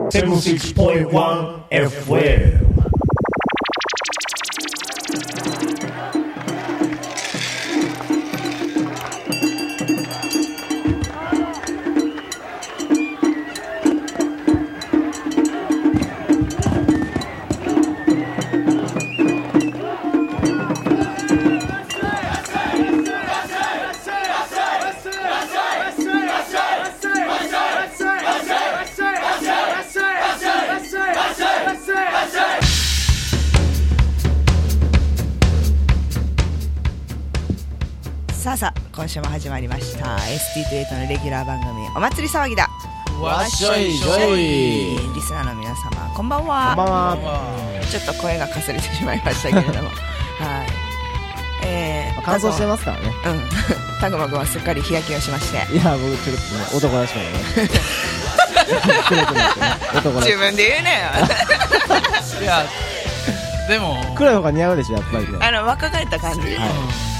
76.1 FM。 さあ今週も始まりました ST28 のレギュラー番組お祭り騒ぎだわっしょいしょい。 リスナーの皆様こんばんは。 こんばんは。 ちょっと声がかすれてしまいましたけれどもはい、 乾燥してますからね。 たくまくんはすっかり日焼けをしまして、 いや僕ちょっと男らしくね自分で言うねいやでも黒い方が似合うでしょやっぱり。 若返った感じ、ね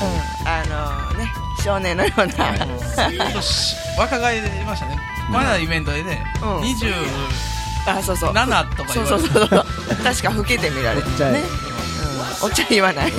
少年のような若返りましたね。この間のイベントでね、27とか言われて、 そう確か老けて見られてね、おっちゃん言わない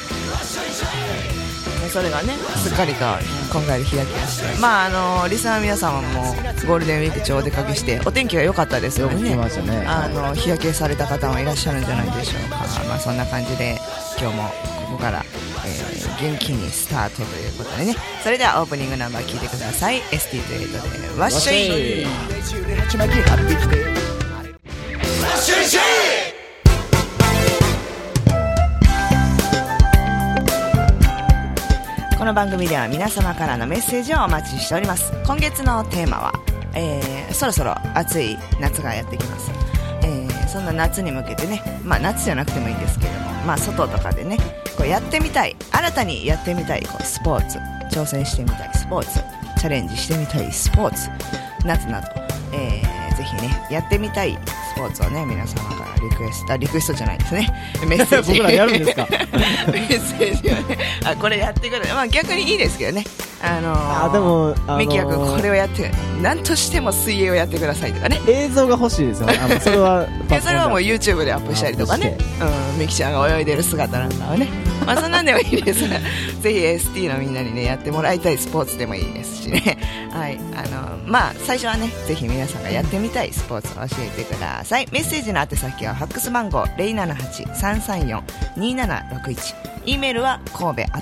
それがねすっかりと今回日焼けをして、リスナーの皆様もゴールデンウィーク中お出かけしてお天気が良かったですよね。日焼けされた方もいらっしゃるんじゃないでしょうか。そんな感じで今日もここから、元気にスタートということでね。それではオープニングナンバー聴いてください。 ST28 でわっしょい。この番組では皆様からのメッセージをお待ちしております。今月のテーマは、そろそろ暑い夏がやってきます。そんな夏に向けてね、夏じゃなくてもいいんですけども、外とかでねこうやってみたい、新たにやってみたいこうスポーツ、挑戦してみたいスポーツ、チャレンジしてみたいスポーツなどなど、ぜひねやってみたいスポーツをね皆様からリクエストじゃないですね、メッセージ僕らやるんですかメッセージをねこれやってくれ、逆にいいですけどね、 でもミキヤ君これをやって何としても水泳をやってくださいとかね、 映像が欲しいですよね。それはそれはもう YouTube でアップしたりとかね、ミキちゃんが泳いでる姿なんかはねそんなんでもいいですがぜひ ST のみんなにねやってもらいたいスポーツでもいいですしね、はい、最初はねぜひ皆さんがやってみたいスポーツを教えてください。メッセージの宛先はファックス番号 078-334-2761、 E メールは神戸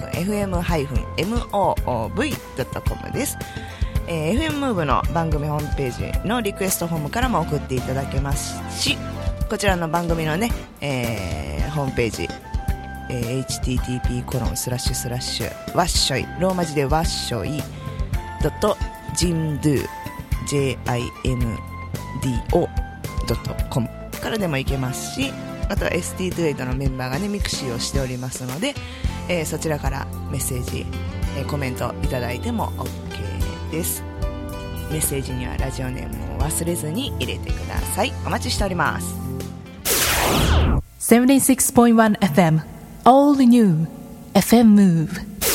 @fm-mov.com です。FM ムーブの番組ホームページのリクエストフォームからも送っていただけますし、こちらの番組のね、ホームページ、http:// わっしょいローマ字でわっしょい.jimdo.com からでもいけますし、あとは ST28 のメンバーがねミクシーをしておりますので、そちらからメッセージ、コメントいただいても OK です。メッセージにはラジオネームを忘れずに入れてください。お待ちしております。 76.1 FM All New FM Move。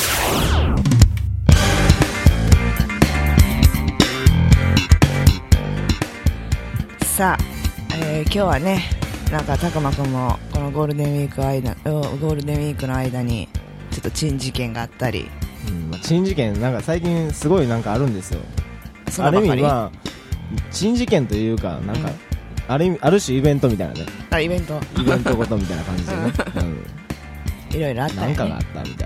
さあ、今日はねなんかたくまくんもこのゴールデンウィークの間にちょっと珍事件があったり、 珍事件なんか最近すごいなんかあるんですよ。ある意味珍事件というかなんか、ある種イベントみたいなね。 イベントごとみたいな感じでね、 いろいろあったよね。 なんかがあったみたい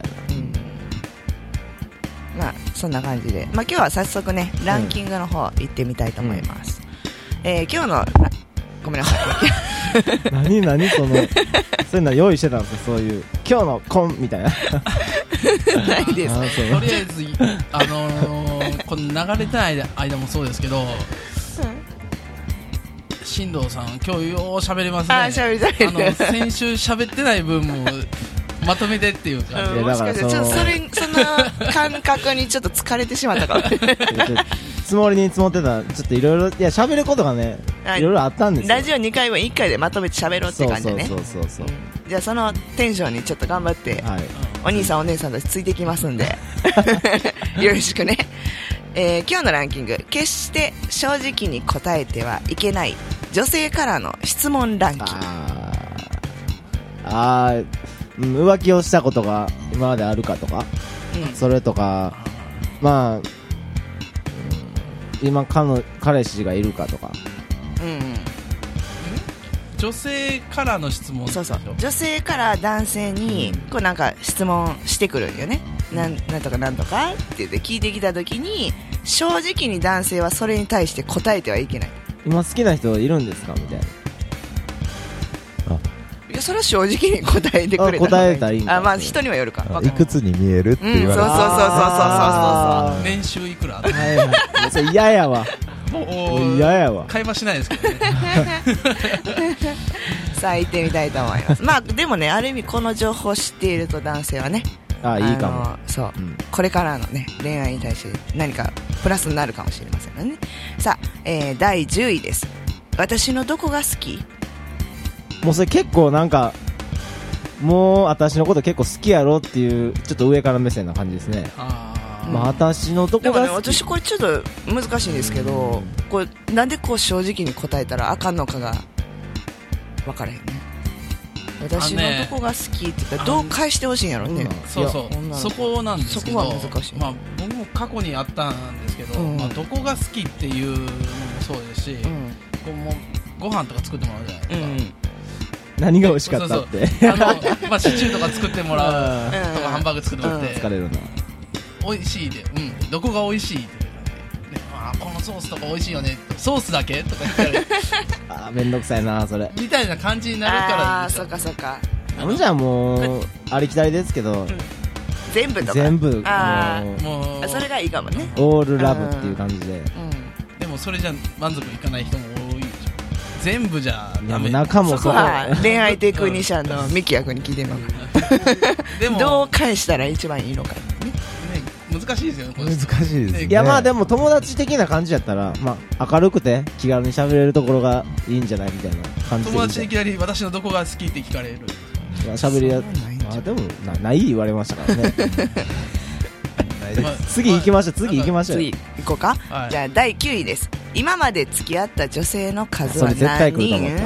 な、 そんな感じで、今日は早速ねランキングの方行ってみたいと思います。今日のごめんなさい何そういうの用意してたんですか、そういう今日のコンみたいなないです。 とりあえずこの流れてない間もそうですけど、進藤さん今日よう喋れますね。 喋り先週喋ってない分もまとめてっていうか、 もしかしてちょっとその感覚にちょっと疲れてしまったかも積もりに積もってたちょっといろいろ喋ることがねいろいろあったんですよ。 ラジオ2回は1回でまとめて喋ろうって感じでね。 そう、 じゃあそのテンションにちょっと頑張って、お兄さんお姉さんたちついてきますんでよろしくね。今日のランキング、決して正直に答えてはいけない女性からの質問ランキング。 浮気をしたことが今まであるかとか、それとか、まあ、今彼氏がいるかとか。 女性からの質問。 そうそう、女性から男性にこうなんか質問してくるんよね。なんとかなんとかって言って聞いてきたときに、正直に男性はそれに対して答えてはいけない。 今好きな人いるんですかみたいな。 いや、それは正直に答えてくれたら答えたらいいんだ。 まあ人にはよるか。 いくつに見えるって言われそう年収いくら。 はいはい。それ嫌やわ。嫌やわ。 会話しないですけどね。 さあ行ってみたいと思います。まあでもね、ある意味この情報を知っていると男性はね、 いいかも。 そう、これからのね恋愛に対して何かプラスになるかもしれませんね。さあ、第10位です。私のどこが好き？ もうそれ結構なんか、もう私のこと結構好きやろっていうちょっと上から目線な感じですね。まあ私のどこが好き？ でもね、私これちょっと難しいんですけど、これなんでこう正直に答えたらあかんのかが分からへんね。私のどこが好きって言ったらどう返してほしいんやろね。 そうそう、そこなんですけど、 そこは難しい。 まあ僕も過去にあったんですけど、まあどこが好きっていうのもそうですし、こうもうご飯とか作ってもらうじゃないですか。 何が美味しかったって。 まあシチューとか作ってもらうとかハンバーグ作ってもらって疲れるな。 美味しいで、どこが美味しいって、このソースとか美味しいよね、ソースだけとか言ったらめんどくさいなそれみたいな感じになるからそうかそうか。 じゃあもうありきたりですけど、 全部とか全部もうそれがいいかもね。 オールラブっていう感じで。 でもそれじゃ満足いかない人も多いでしょ。全部じゃダメ。 中もそこは恋愛テクニシャンのミキヤ君に聞いてみよう。でもどう返したら一番いいのかね。 難しいですよね。 難しいですね。 いやまあでも友達的な感じやったら、まあ明るくて気軽に喋れるところがいいんじゃないみたいな感じで。 友達でいきなり私のどこが好きって聞かれる。 喋りやでもない言われましたからね。次行きましょう。次行こうか。じゃあ第9位です。今まで付き合った女性の数は何人？ 絶対来ると思った。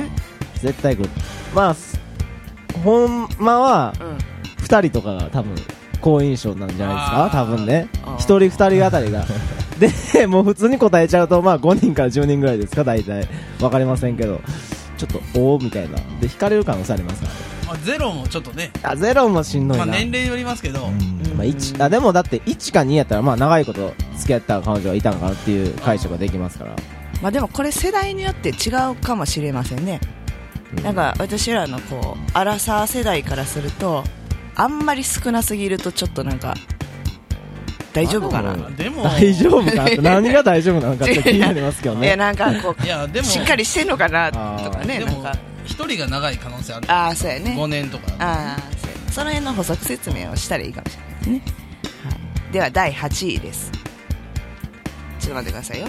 絶対来る。まあほんまは2人とかが多分好印象なんじゃないですか。多分ね、1人2人あたりがでもう普通に答えちゃうと、まあ5人から10人ぐらいですか大体。分かりませんけど、ちょっとおおみたいなで引かれる可能性ありますからね。 ゼロもちょっとね、 ゼロもしんどいな。 年齢よりますけど、 まあでもだって1か2やったら、まあ長いこと付き合った彼女はいたのかなっていう解釈ができますから。 まあでもこれ世代によって違うかもしれませんね。なんか私らのこうアラサー世代からすると、あんまり少なすぎるとちょっとなんか大丈夫かな。 でも大丈夫かって何が大丈夫なのかって気になりますけどね。 いやなんかこう、 いやでもしっかりしてんのかなとかね。 でも一人が長い可能性ある。 そうやね。 5年とか。 その辺の補足説明をしたらいいかもしれないですね。では第8位です。ちょっと待ってくださいよ。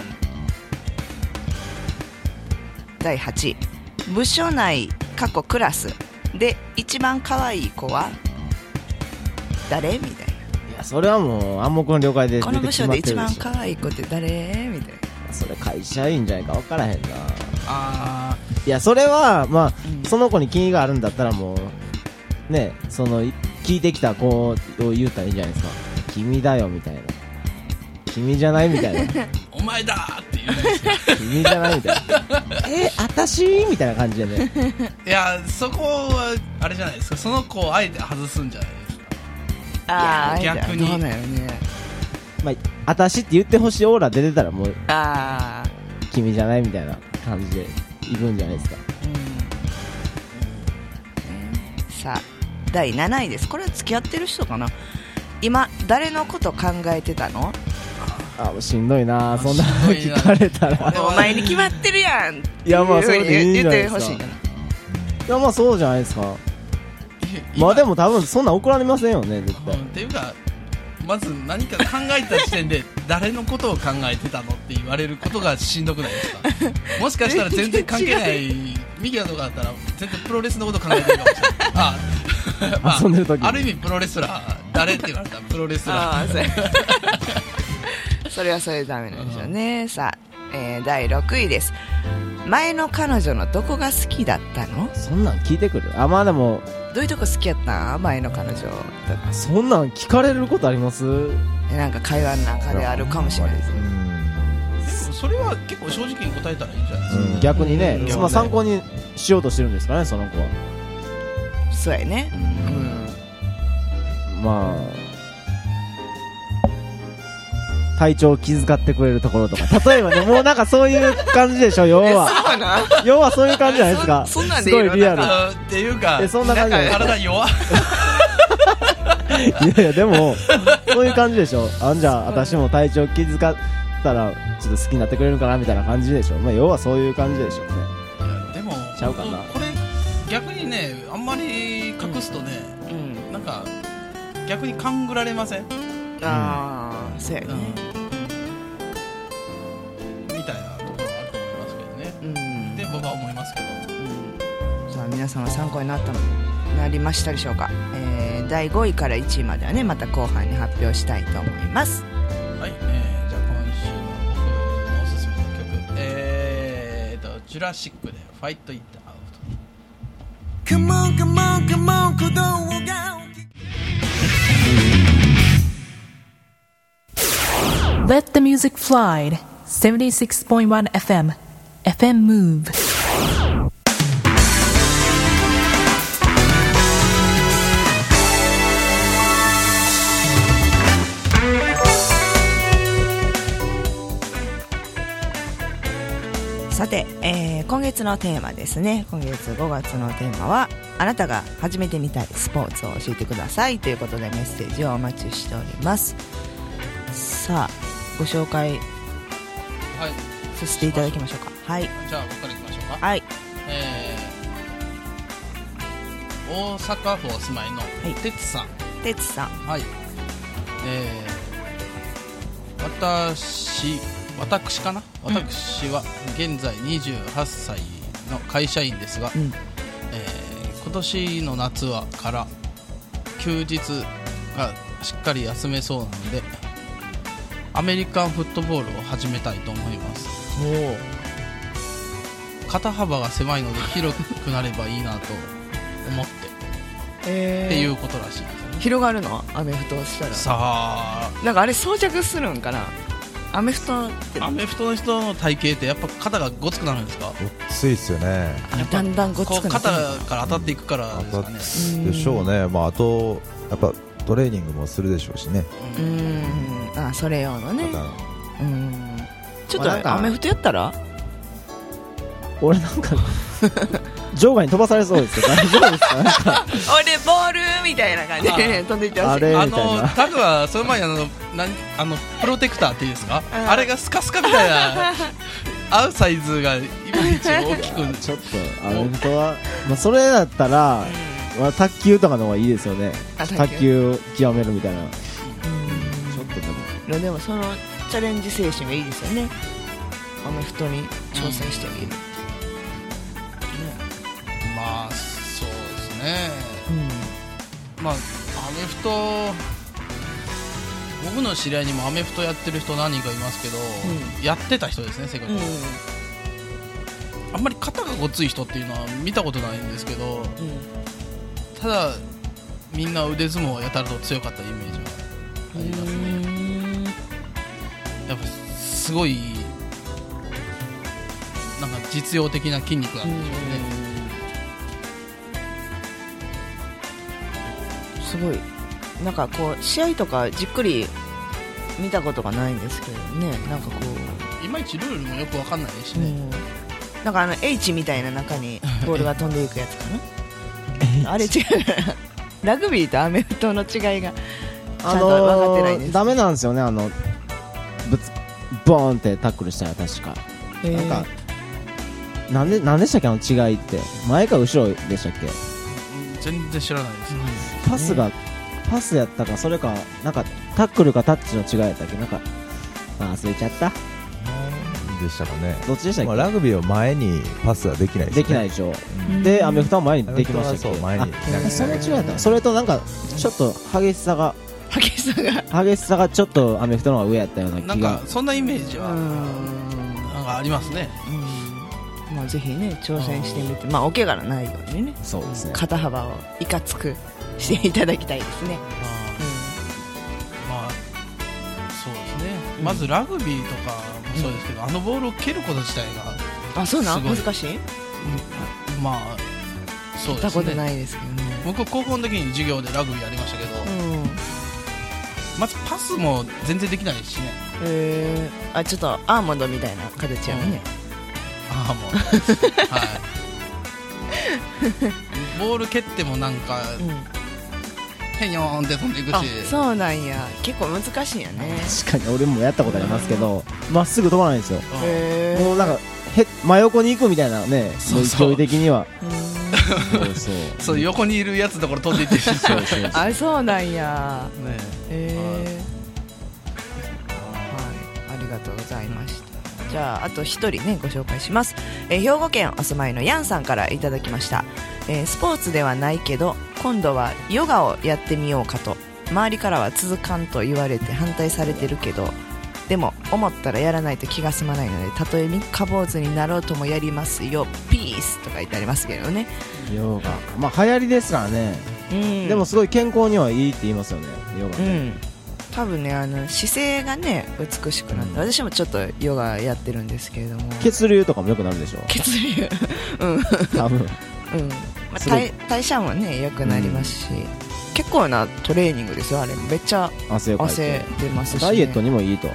第8位、部署内過去クラスで一番可愛い子は誰みたいな。いやそれはもう暗黙の了解でこの部署で一番可愛い子って誰みたいな。 それ会社員じゃないか分からへんな。いやそれはまあ、その子に気があるんだったらもうね、その聞いてきた子を言ったらいいんじゃないですか。君だよみたいな、君じゃないみたいなお前だーって言うんですよ。 君じゃないみたいな私みたいな感じでね。 いやそこはあれじゃないですか、その子をあえて外すんじゃないですか。逆にどうなんやろね。 まあ私って言ってほしいオーラ出てたらもう君じゃないみたいな感じでいくんじゃないですか。 さあ第7位です。これは付き合ってる人かな。今誰のこと考えてたの？ しんどいなそんな聞かれたら。 お前に決まってるやんっていやまあそれでいいんじゃないですか。 言ってほしいかな。 いやまあそうじゃないですか。まあでも多分そんな怒られませんよね絶対。 っていうかまず何か考えた時点で誰のことを考えてたのって言われることがしんどくないですか。もしかしたら全然関係ないミキヤとかだったら全然プロレスのこと考えてるかもしれない。まあ、 遊んでる時にある意味プロレスラー誰って言われたらプロレスラー。 それはそれでダメなんですよね。さあ、第6位です。 前の彼女のどこが好きだったの？ そんなん聞いてくる？あ、まあでもどういうとこ好きやったん？前の彼女。 そんなん聞かれることあります？ なんか会話の中であるかもしれないです。 それは結構正直に答えたらいいんじゃないですか。 逆にね、まあ参考にしようとしてるんですかね、その子は。 そうやね。 まあ体調を気遣ってくれるところとか、例えばね、もうなんかそういう感じでしょ、要は。要はそういう感じじゃないですか。 そんなんでいいの？ すごいリアル。 っていうか、 そんな感じじゃないですか。 体弱。 いやいや、でもそういう感じでしょ。じゃあ私も体調気遣ったらちょっと好きになってくれるかなみたいな感じでしょ。まあ要はそういう感じでしょうね。 でもちゃうかな。 これ逆にね、あんまり隠すとね、なんか逆に勘ぐられません？ ああ、そうやね。 みたいなところはあると思いますけどね。で僕は思いますけど。 さあ皆さんは参考になりましたでしょうか。第5位から1位まではね、また後半に発表したいと思います。 はい、じゃあ今週の僕のおすすめの曲、ジュラシックでファイトイットアウト。Come on, come on, come on, 鼓動が Let the music fly. 76.1 FM. FM Move. さて、今月のテーマですね。今月5月のテーマは、あなたが始めてみたいスポーツを教えてくださいということでメッセージをお待ちしております。さあ、ご紹介させていただきましょうか。はい。 じゃあ僕からいきましょうか。 はい。 大阪府お住まいのてつさん。 てつさん。 はい。私かな、私は現在28歳の会社員ですが、今年の夏はから休日がしっかり休めそうなのでアメリカンフットボールを始めたいと思います。肩幅が狭いので広くなればいいなと思って、っていうことらしいですね。 広がるの？アメフトをしたら。 さあ、 なんかあれ装着するんかな。アメフトの人の体型ってやっぱ肩がごつくなるんですか？ ごついっすよね。 だんだんごつくなって肩から当たっていくからですかね。 でしょうね。まああとやっぱトレーニングもするでしょうしね。 あ、それ用のね。ちょっとアメフトやったら？ 俺なんか場外に飛ばされそうですよ。大丈夫ですか？なんか俺ボールみたいな感じで飛んでいってほしい。 タグはその前にプロテクターっていうんですか、あれがスカスカみたいな合うサイズがいまいち大きくちょっとアメフトは、まあ、それだったら、まあ、卓球とかの方がいいですよね。卓球を極めるみたいな。ちょっとでもそのチャレンジ精神がいいですよね。アメフトに挑戦してみる。 まあそうですね。まあアメフト、僕の知り合いにもアメフトやってる人何人かいますけど、やってた人ですね、正確に。あんまり肩がごつい人っていうのは見たことないんですけど、ただみんな腕相撲をやたらと強かったイメージはありますね。やっぱすごいなんか実用的な筋肉なんでしょうね。 すごいなんかこう試合とかじっくり見たことがないんですけどね。なんかこういまいちルールもよくわかんないですしね。 なんかH みたいな中にボールが飛んでいくやつかなあれ違うラグビーとアメフトの違いがちゃんと分かってないんです。 ダメなんですよね。ボーンってタックルしたら確かなんかなんでしたっけ、あの違いって前か後ろでしたっけ？ 全然知らないです、 パスやったか、それかなんかタックルかタッチの違いやったっけ、なんか忘れちゃったでしたかね。 どっちでしたっけ？ まあ、ラグビーは前にパスはできないですね。 できないでしょ。でアメフトは前にできましたっけ？ そう前に。 なんかその違いやった。それとなんかちょっと激しさがちょっとアメフトの方が上やったような気が。 なんかそんなイメージはなんかありますね。 まあ、ぜひね挑戦してみて、まあ、お怪我のないようにね、 そうですね。 肩幅をいかつくしていただきたいですね。 まあそうですね、まずラグビーとかもそうですけど、あのボールを蹴ること自体があ、そうなんすごい難しい？ まあそうですね。 聞いたことないですけどね。 僕高校の時に授業でラグビーやりましたけど、まずパスも全然できないしね。 あ、ちょっとアーモンドみたいな形やね。 ああもうはいボール蹴ってもなんか、へんよーんって飛んでいくし。 そうなんや、結構難しいんやね。 確かに俺もやったことありますけど、まっすぐ飛ばないんですよ。もうなんか真横に行くみたいなね、 そうそう勢い的には。 そう横にいるやつのところ飛んでいってるしあ、そうなんや。 ねはい、ありがとうございました。じゃああと一人ねご紹介します。兵庫県お住まいのヤンさんからいただきました。スポーツではないけど今度はヨガをやってみようかと。周りからは続かんと言われて反対されてるけど、でも思ったらやらないと気が済まないので、たとえ三日坊主になろうともやりますよ、ピースとか言ってありますけどね。 ヨガ、まあ流行りですからね、でもすごい健康にはいいって言いますよね、ヨガね。 多分ね、姿勢がね美しくなって、私もちょっとヨガやってるんですけれども、 血流とかも良くなるでしょ。 血流多分まあ、代謝もね良くなりますし、結構なトレーニングですよ。あれめっちゃ汗出ますし、ね、 ダイエットにもいいと。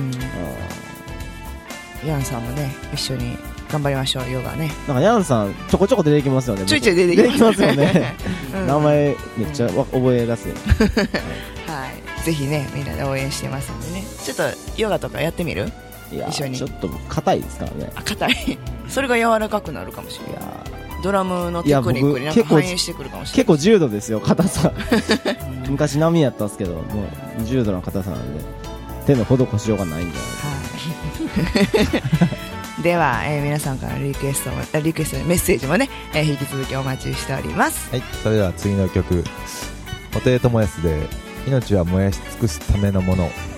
ヤンさんもね一緒に頑張りましょう、ヨガね。 なんかヤンさんちょこちょこ出てきますよね。 ちょいちょい出てきますよね名前めっちゃ覚え出すよはい、ぜひねみんなで応援してますんでね。ちょっとヨガとかやってみる？ いや一緒に。 ちょっと硬いですからね。 あ、硬いそれが柔らかくなるかもしれない。ドラムのテクニックになんか反映してくるかもしれない。 結構重度ですよ、硬さ昔波やったんですけど、もう重度の硬さなんで手の施しようがないんじゃないですか、 では、皆さんからリクエストメッセージもね、引き続きお待ちしております。 はい、それでは次の曲、布袋寅泰で命は燃やし尽くすためのもの。